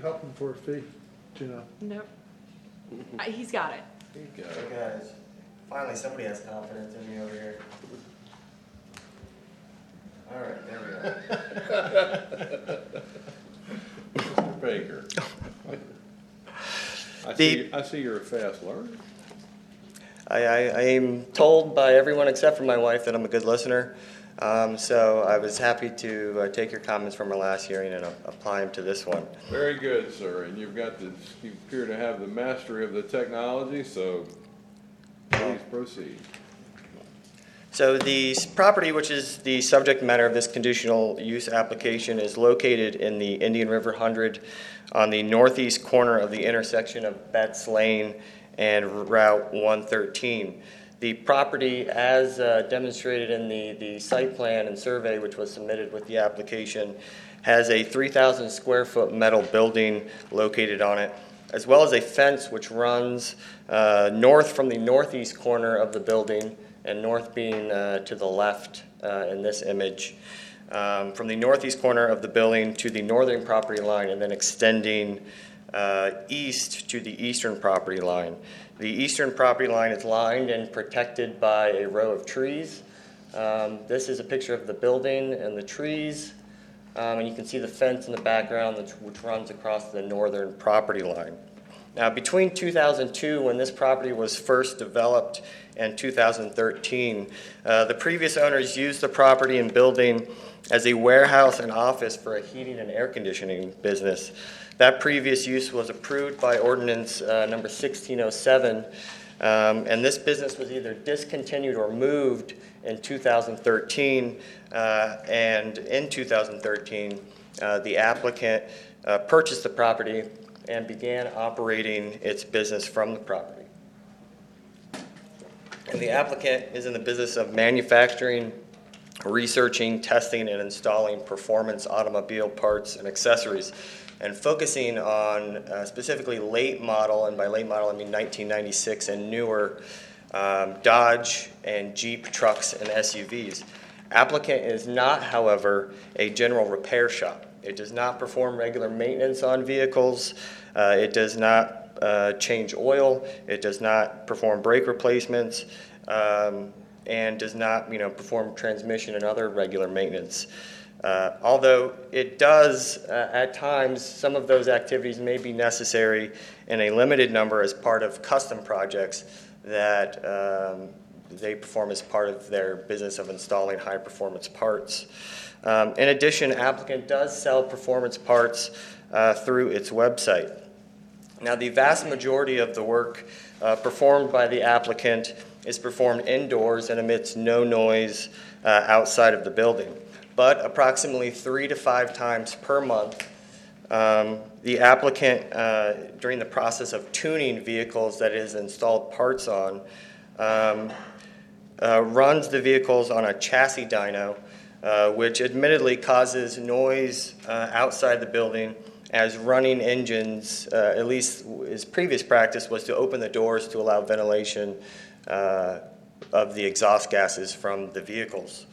help him for a fee? Do you know? Nope. He's got it. So guys, finally somebody has confidence in me over here. All right, there we go. Mr. Baker. I see you're a fast learner. I am told by everyone except for my wife that I'm a good listener. So I was happy to take your comments from our last hearing and apply them to this one. Very good, sir. And you appear to have the mastery of the technology, so please proceed. So the property, which is the subject matter of this conditional use application, is located in the Indian River 100 on the northeast corner of the intersection of Betts Lane and Route 113. The property, as demonstrated in the site plan and survey which was submitted with the application, has a 3,000 square foot metal building located on it, as well as a fence which runs north from the northeast corner of the building, and north being to the left in this image, from the northeast corner of the building to the northern property line, and then extending east to the eastern property line. The eastern property line is lined and protected by a row of trees. This is a picture of the building and the trees, and you can see the fence in the background which runs across the northern property line. Now, between 2002, when this property was first developed, and 2013, the previous owners used the property and building as a warehouse and office for a heating and air conditioning business. That previous use was approved by ordinance number 1607, and this business was either discontinued or moved in 2013, and in 2013, the applicant purchased the property and began operating its business from the property. And the applicant is in the business of manufacturing, researching, testing, and installing performance automobile parts and accessories, and focusing on specifically late model, and by late model I mean 1996 and newer, Dodge and Jeep trucks and SUVs. Applicant is not, however, a general repair shop. It does not perform regular maintenance on vehicles. It does not change oil. It does not perform brake replacements, and does not, perform transmission and other regular maintenance. Although it does, at times, some of those activities may be necessary in a limited number as part of custom projects that they perform as part of their business of installing high-performance parts. In addition, applicant does sell performance parts through its website. Now, the vast majority of the work performed by the applicant is performed indoors and amidst no noise outside of the building. But approximately 3 to 5 times per month, the applicant, during the process of tuning vehicles that is installed parts on, runs the vehicles on a chassis dyno, which admittedly causes noise outside the building, as running engines, at least his previous practice was to open the doors to allow ventilation of the exhaust gases from the vehicles.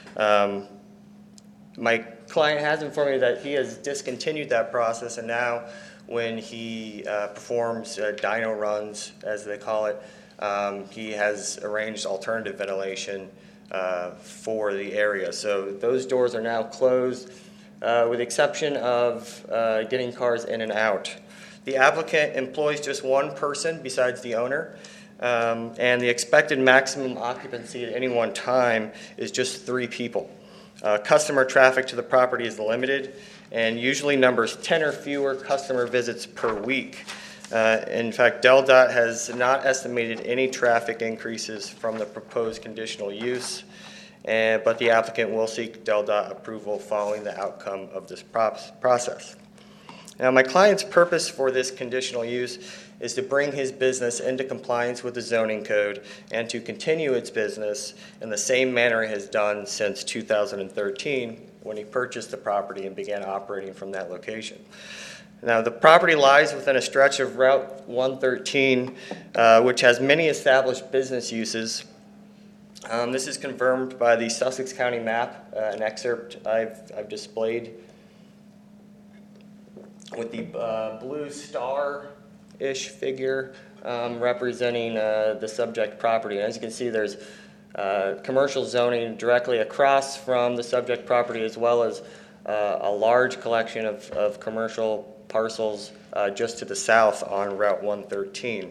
My client has informed me that he has discontinued that process, and now when he performs dyno runs, as they call it, he has arranged alternative ventilation for the area. So those doors are now closed, with the exception of getting cars in and out. The applicant employs just one person besides the owner, and the expected maximum occupancy at any one time is just 3 people. Customer traffic to the property is limited and usually numbers 10 or fewer customer visits per week. In fact, DelDOT has not estimated any traffic increases from the proposed conditional use, but the applicant will seek DelDOT approval following the outcome of this process. Now, my client's purpose for this conditional use is to bring his business into compliance with the zoning code and to continue its business in the same manner it has done since 2013, when he purchased the property and began operating from that location. Now, the property lies within a stretch of Route 113, which has many established business uses. This is confirmed by the Sussex County map, an excerpt I've displayed. with the blue star-ish figure representing the subject property. And as you can see, there's commercial zoning directly across from the subject property, as well as a large collection of commercial parcels just to the south on Route 113.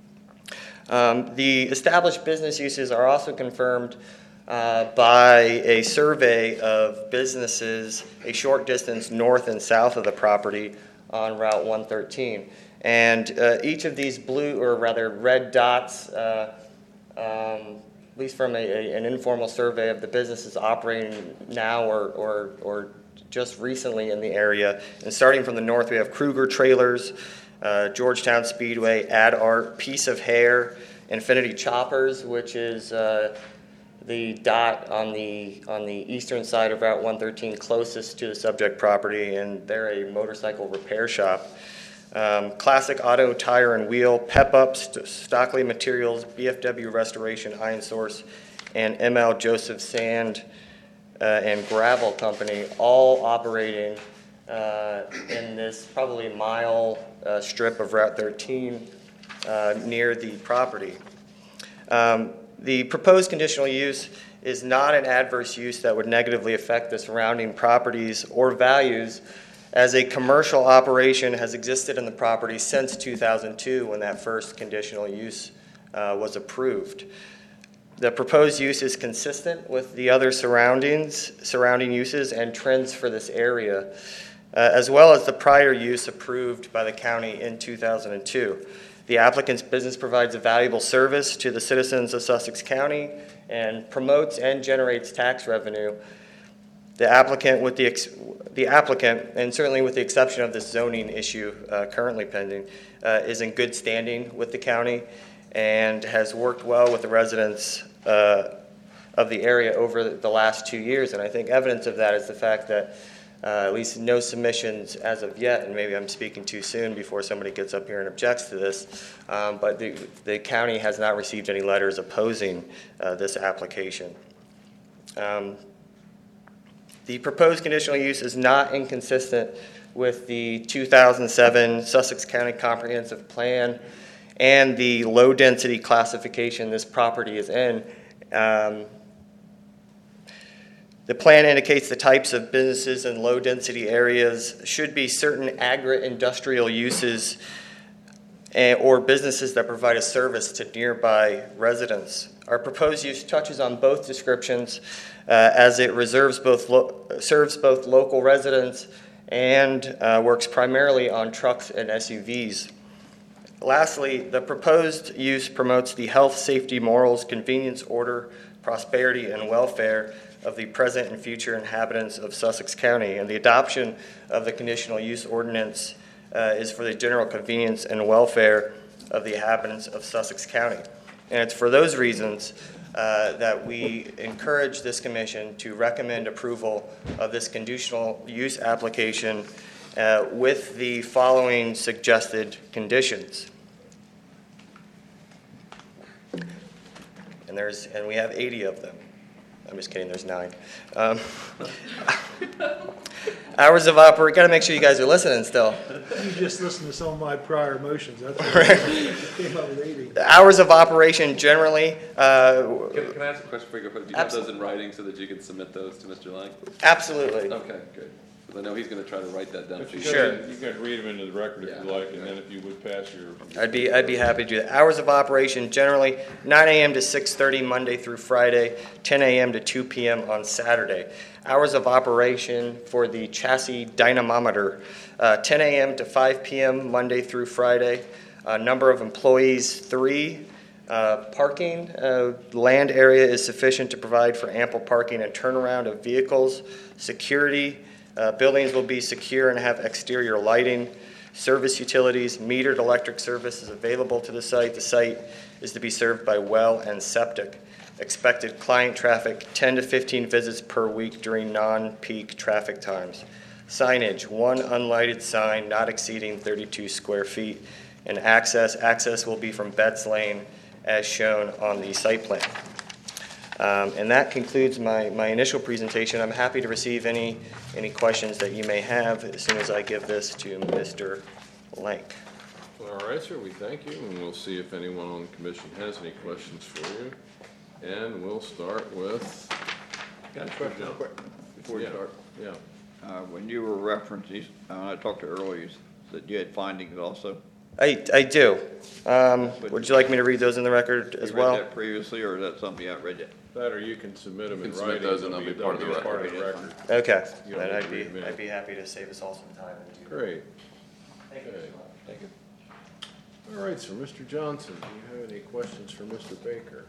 The established business uses are also confirmed by a survey of businesses a short distance north and south of the property on Route 113. And each of these blue, or rather red dots, at least from an informal survey of the businesses operating now or just recently in the area. And starting from the north, we have Kruger Trailers, Georgetown Speedway, Ad Art, Piece of Hair, Infinity Choppers, which is the dot on the eastern side of Route 113 closest to the subject property, and they're a motorcycle repair shop. Classic Auto Tire and Wheel, Pep Up, Stockley Materials, BFW Restoration, Iron Source, and ML Joseph Sand and Gravel Company, all operating in this probably mile strip of Route 13 near the property. The proposed conditional use is not an adverse use that would negatively affect the surrounding properties or values, as a commercial operation has existed in the property since 2002 when that first conditional use was approved. The proposed use is consistent with the other surrounding uses and trends for this area, as well as the prior use approved by the county in 2002. The applicant's business provides a valuable service to the citizens of Sussex County and promotes and generates tax revenue. The applicant, and certainly with the exception of this zoning issue currently pending, is in good standing with the county and has worked well with the residents of the area over the last 2 years. And I think evidence of that is the fact that at least no submissions as of yet, and maybe I'm speaking too soon before somebody gets up here and objects to this, but the county has not received any letters opposing this application. The proposed conditional use is not inconsistent with the 2007 Sussex County Comprehensive Plan and the low-density classification this property is in. The plan indicates the types of businesses in low-density areas should be certain agri-industrial uses or businesses that provide a service to nearby residents. Our proposed use touches on both descriptions as it serves both local residents and works primarily on trucks and SUVs. Lastly, the proposed use promotes the health, safety, morals, convenience, order, prosperity, and welfare of the present and future inhabitants of Sussex County, and the adoption of the conditional use ordinance is for the general convenience and welfare of the inhabitants of Sussex County. And it's for those reasons that we encourage this commission to recommend approval of this conditional use application with the following suggested conditions. And we have 80 of them. I'm just kidding, there's 9. Hours of operation, gotta make sure you guys are listening still. You just listened to some of my prior motions. That's why I came up with 80. The hours of operation generally. Can I ask a question before you go? Do you have those Absolutely. in writing so that you can submit those to Mr. Lang? Absolutely. Okay, good. Because I know he's going to try to write that down But for you you. Sure. can read them into the record if you Yeah. like, and then if you would pass your. I'd be happy to do that. Hours of operation generally 9 a.m. to 6:30 Monday through Friday, 10 a.m. to 2 p.m. on Saturday. Hours of operation for the chassis dynamometer, 10 a.m. to 5 p.m. Monday through Friday. Number of employees 3. Parking land area is sufficient to provide for ample parking and turnaround of vehicles. Security. Buildings will be secure and have exterior lighting. Service utilities, metered electric service is available to the site. The site is to be served by well and septic. Expected client traffic, 10 to 15 visits per week during non-peak traffic times. Signage, 1 unlighted sign not exceeding 32 square feet. And access will be from Betts Lane as shown on the site plan. And that concludes my initial presentation. I'm happy to receive any questions that you may have as soon as I give this to Mr. Lank. All right, sir, we thank you, and we'll see if anyone on the commission has any questions for you. And we'll start with, Got a question real quick before you Yeah. start. yeah, When you were referencing, I talked to earlier, you said you had findings also. I do. Would you like me to read those in the record as You read well? that previously, or is that something you haven't read yet? that or you can submit them You in can submit writing. those and they'll be part of the record. Okay, You don't then need I'd to be, read minutes. I'd be happy to save us all some time. Great. Thank you. Okay. Thank you. All right, so Mr. Johnson, do you have any questions for Mr. Baker?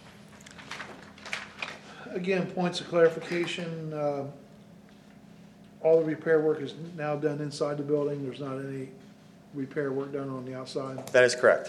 Again, points of clarification, all the repair work is now done inside the building, there's not any repair work done on the outside. That is correct.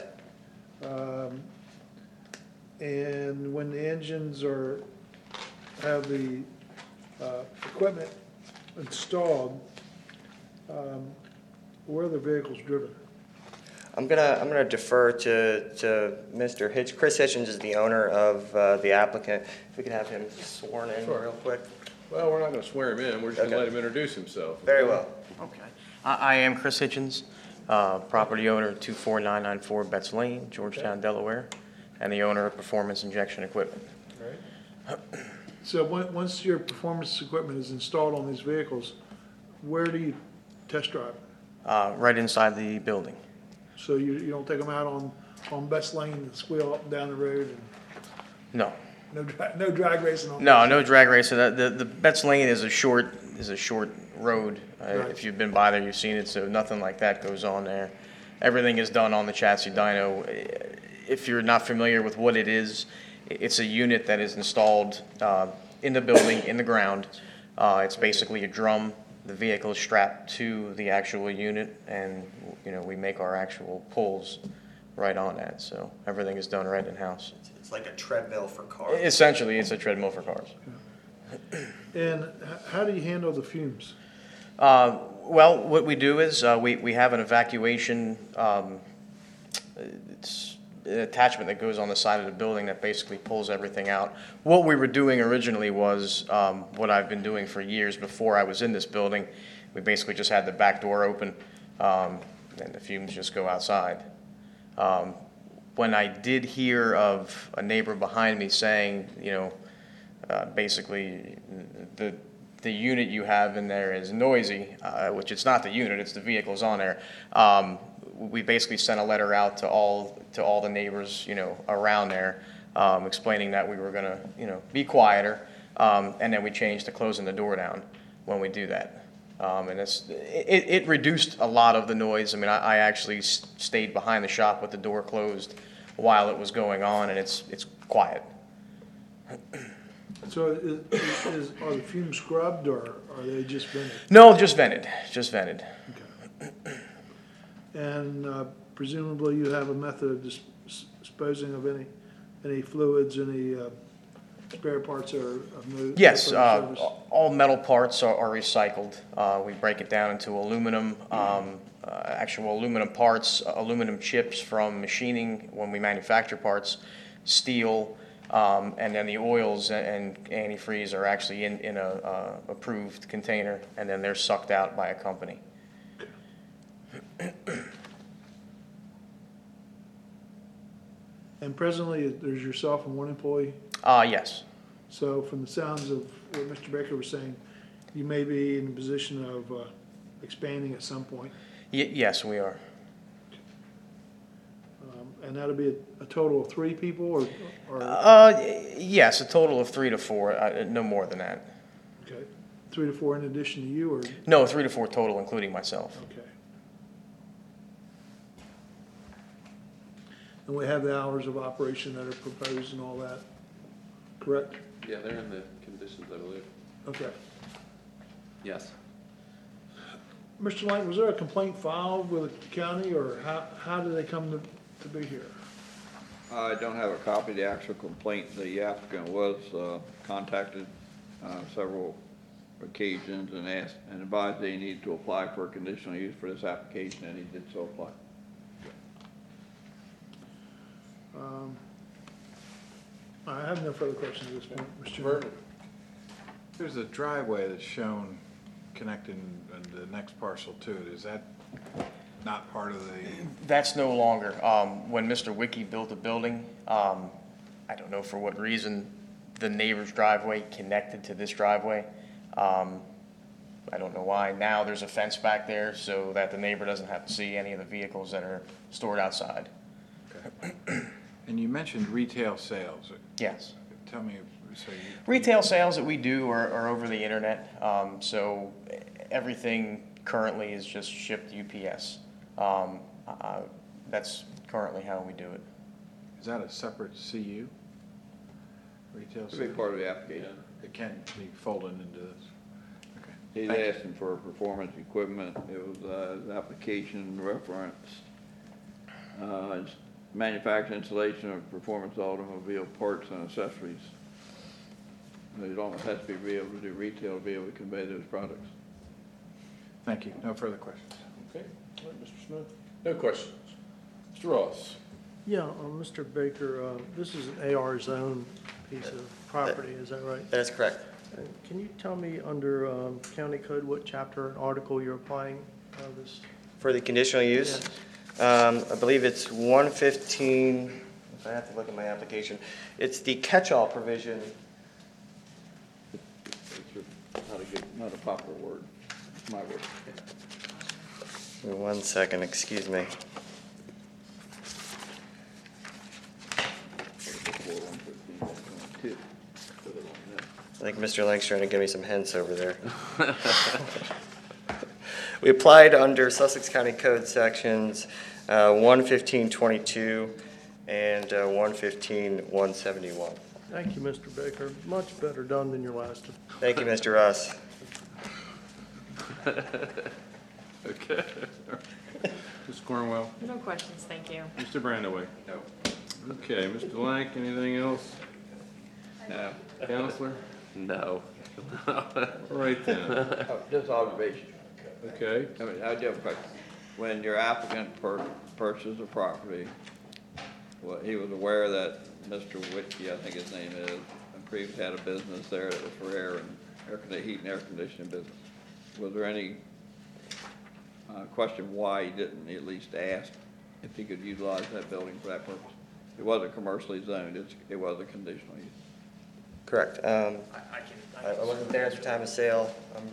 And when the engines have the equipment installed, where are the vehicles driven? I'm gonna defer to Mr. Hitch. Chris Hitchens is the owner of the applicant. If we could have him sworn in Sure. real quick. Well, we're not gonna swear him in, we're just gonna Okay. let him introduce himself. Very well. Okay. I am Chris Hitchens, property owner of 24994 Betts Lane, Georgetown, Delaware, and the owner of Performance Injection Equipment. So once your performance equipment is installed on these vehicles, where do you test drive? Right inside the building. So you don't take them out on Best Lane and squeal up and down the road and No, no drag racing on? no drag race. So the Betts Lane is a short road. Right. If you've been by there, you've seen it. So nothing like that goes on there. Everything is done on the chassis dyno. If you're not familiar with what it is, it's a unit that is installed in the building, in the ground. It's basically a drum. The vehicle is strapped to the actual unit, and we make our actual pulls right on that. So everything is done right in house. It's like a treadmill for cars. Essentially, it's a treadmill for cars. And how do you handle the fumes? Well, what we do is we have an evacuation. It's an attachment that goes on the side of the building that basically pulls everything out. What we were doing originally was what I've been doing for years before I was in this building. We basically just had the back door open, and the fumes just go outside. When I did hear of a neighbor behind me saying, basically the unit you have in there is noisy, which it's not the unit, it's the vehicles on there. We basically sent a letter out to all the neighbors, around there, explaining that we were gonna, be quieter, and then we changed to closing the door down when we do that. And it reduced a lot of the noise. I mean, I actually stayed behind the shop with the door closed while it was going on, and it's quiet. So are the fumes scrubbed or are they just vented? No, just vented. Okay. And presumably you have a method of disposing of any fluids, any spare parts or of no? Yes, no further service? all metal parts are recycled. We break it down into aluminum, actual aluminum parts, aluminum chips from machining when we manufacture parts, steel, and then the oils and antifreeze are actually in a approved container, and then they're sucked out by a company. And presently, there's yourself and one employee? Yes. So from the sounds of what Mr. Baker was saying, you may be in a position of expanding at some point. Yes, we are. And that'll be a total of 3 people or Yes, a total of 3 to 4, no more than that. okay, 3 to 4 in addition to you or, No, 3 to 4 total, including myself. okay. And we have the hours of operation that are proposed and all that, correct? Yeah, they're in the conditions, I believe. Okay. Yes. Mr. Lang, was there a complaint filed with the county or how did they come to be here? I don't have a copy of the actual complaint. The applicant was contacted several occasions and asked and advised they needed to apply for a conditional use for this application, and he did so apply. I have no further questions at this point, Mr. Chairman. Burton? There's a driveway that's shown connecting the next parcel to it. Is that not part of the, That's no longer. When Mr. Wiki built the building, I don't know for what reason, the neighbor's driveway connected to this driveway. I don't know why. Now there's a fence back there so that the neighbor doesn't have to see any of the vehicles that are stored outside. and you mentioned retail sales. Yes. Tell me, so you, Retail sales that we do are over the internet, so everything currently is just shipped UPS. That's currently how we do it. is that a separate CU? Retail It's a big sales? part of the application. It can't be folded into this. Okay. He's Thank you. asking for performance equipment. It was, his application referenced, manufacturing installation of performance automobile parts and accessories. It almost has to be able to do retail to be able to convey those products. Thank you. No further questions. Okay, all right, Mr. Smith? No questions. Mr. Ross? Yeah, Mr. Baker, this is an AR zone piece of property, is that right? That is correct. And can you tell me under county code what chapter and article you're applying this? For the conditional use, I believe it's 115, if I have to look at my application, it's the catch-all provision. It's not a popular word. It's my word. Give me 1 second, excuse me. I think Mr. Lang's trying to give me some hints over there. We applied under Sussex County Code sections 115.22 and 115.171. Thank you, Mr. Baker. Much better done than your last one. Thank you, Mr. Russ. Okay. Ms. Cornwell? No questions, thank you. Mr. Brandaway? No. Okay, Mr. Lang, anything else? No. Counselor? No. All right then. Just observation. Okay. I mean, I do have a question. When your applicant purchased the property, well, he was aware that Mr. Whitkey, I think his name is, previously had a business there that was for heat and air conditioning business. Was there any question why he didn't at least ask if he could utilize that building for that purpose? It wasn't commercially zoned, it was a conditional use. Correct. I wasn't there at the time of sale.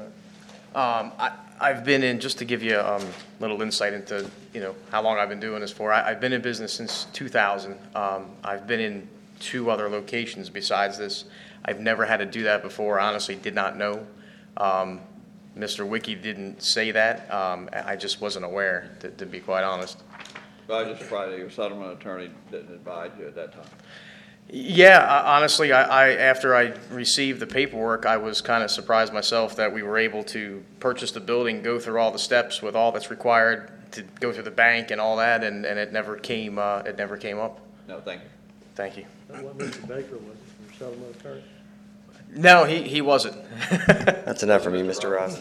I've been in, just to give you a little insight into, how long I've been doing this for. I've been in business since 2000. I've been in 2 other locations besides this. I've never had to do that before. I honestly did not know. Mr. Wiki didn't say that. I just wasn't aware, to be quite honest. But I was just surprised that your settlement attorney didn't advise you at that time. Yeah, honestly, after I received the paperwork, I was kind of surprised myself that we were able to purchase the building, go through all the steps with all that's required to go through the bank and all that, and it never came up. No, thank you. Thank you. That's what Mr. Baker was, your settlement attorney. No, he wasn't. That's enough for me, Mr. Ross.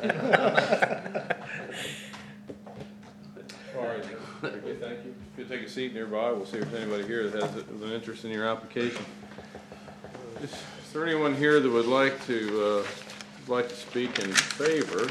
All right. Okay, thank you. If you take a seat nearby, we'll see if there's anybody here that has an interest in your application. Is there anyone here that would like to speak in favor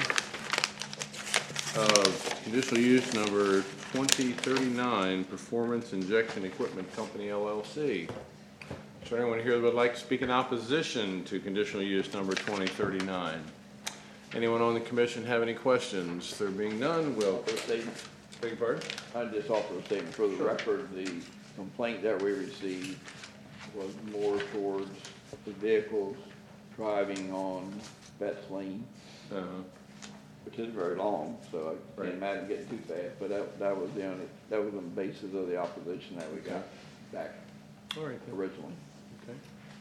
of conditional use number 2039, Performance Injection Equipment Company LLC? Is there anyone here that would like to speak in opposition to conditional use number 2039? Anyone on the commission have any questions? There being none, we'll... Beg your pardon? I just offer a statement for the record. The complaint that we received was more towards the vehicles driving on Betts Lane, which isn't very long, so I can't imagine getting too fast, but that was the basis of the opposition that we got back All right. originally. Okay.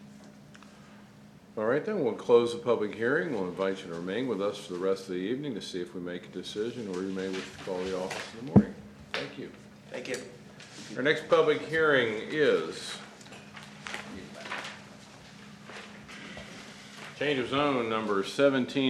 All right, then, we'll close the public hearing. We'll invite you to remain with us for the rest of the evening to see if we make a decision, or you may wish to call the office in the morning. Thank you. Thank you. Our next public hearing is change of zone number 17